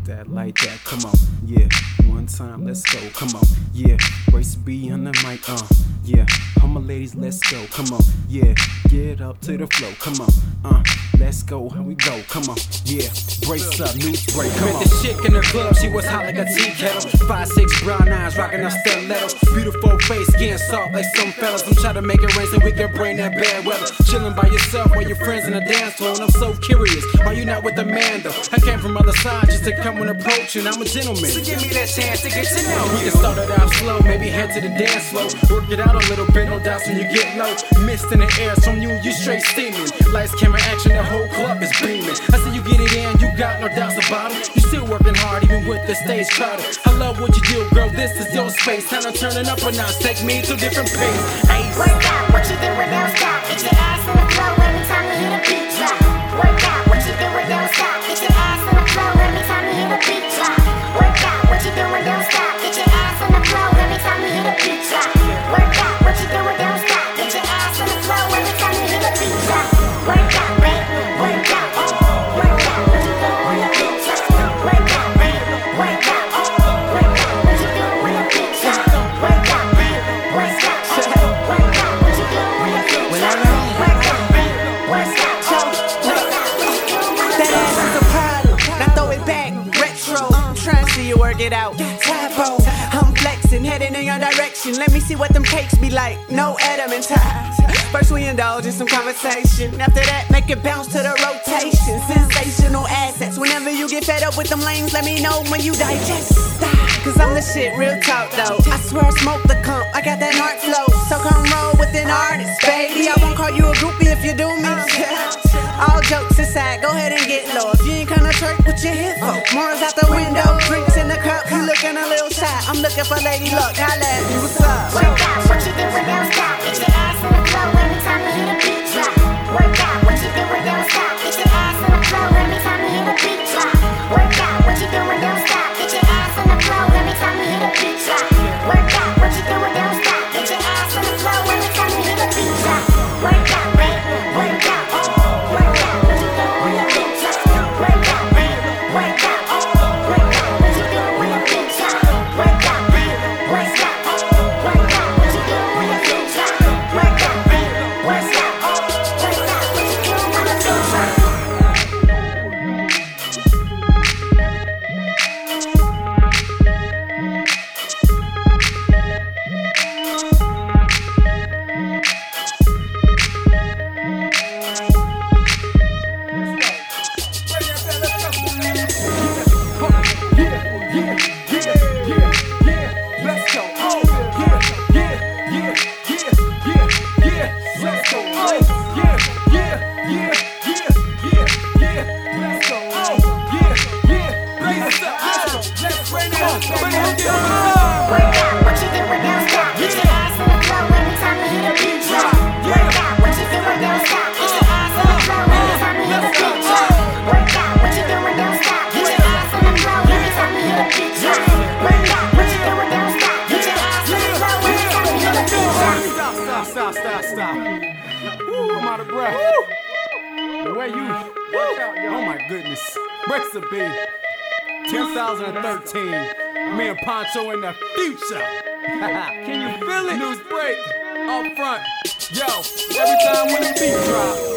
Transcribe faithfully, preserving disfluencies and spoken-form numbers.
that, like that, come on, yeah. One time, let's go, come on, yeah. Brace B on the mic, uh, yeah. All my ladies, let's go, come on, yeah. Get up to the flow, come on, uh. Let's go, how we go, come on, yeah. Brace up, news break, come on. Met the chick in the club, she was hot like a tea kettle. Five, six brown eyes, rocking her stiletto. Beautiful face, getting soft like some fellas. I'm trying to make it rain so we can bring that bad weather. Chilling by yourself while your friends in the dance floor. And I'm so curious, why you not with the man though? I came from other side just to come and approach you, and I'm a gentleman. So give me that chance to get to know you. We can start it out slow, maybe head to the dance floor. Work it out a little bit, no doubts when you get low. Mist in the air, so you, you straight steaming. Lights, camera, action, the whole club is beaming. I see you get it in, you got no doubts about it. You still working hard even with the stage crowded. I love what you do, girl, this is your space. Time to turn it up a notch, take me to a different pace. Ace. Work out, what you doing, don't stop. Get your ass on the floor every time you hear the beat drop. Work out, what you doing, don't stop. Get your ass on the floor every time you hear the beat drop. Work out, what you doing, don't stop. Get your ass on the floor every time you hear the beat drop. Work out, what you doing, don't stop. Get your ass on the floor every time you hear the beat drop. Work out, babe, work out. Work out, what you doing when the beat drop. Work out, babe, work out. Work out, what you doing when the beat drop. Work out, babe, work out. Work out, what you doing when the beat drop. Work out, babe, work out. That ass is a problem. Now throw it back, retro. I'm trying to see you work it out. Typo, I'm flexing, heading in your direction. Let me see what them cakes be like. No Edelman ties. First we indulge in some conversation. After that, make it bounce to the rotation. Sensational assets. Whenever you get fed up with them lanes, let me know when you digest. Cause I'm the shit, real talk though. I swear I smoke the comp, I got that art flow. So come roll with an artist, baby. I won't call you a groupie if you do me. All jokes aside, go ahead and get low. If you ain't kinda twerk, what you here for? More's out the window, drinks in the cup. You looking a little shy, I'm looking for lady luck. Holla at me, what's up? Work out, what you doing, don't stop. Get your ass on the floor every time you hear the beat drop. Work out, what you doing, don't stop. Get your ass on the floor every time you hear the beat drop. Work out, what you doing, don't stop. Get your ass on the floor every time you hear the beat drop. Work out, what you doing, don't stop. Get your ass on the floor every time you hear the beat drop. Work out, babe, work out. Work out, what you doing when the beat drop. Work out, babe, work out. Work out, what you doing when the beat drop. Work out, babe, work out. Work out, what you doing when the beat drop. Work out, babe, work out. Work out, what you doing when the beat drop. Stop, stop, stop. Woo, I'm out of breath. Woo. The way you, woo. Oh my goodness. Recipe. two thousand thirteen. Me and Poncho in the future. Can you feel it? News break. Up front. Yo, every time when the beat drop.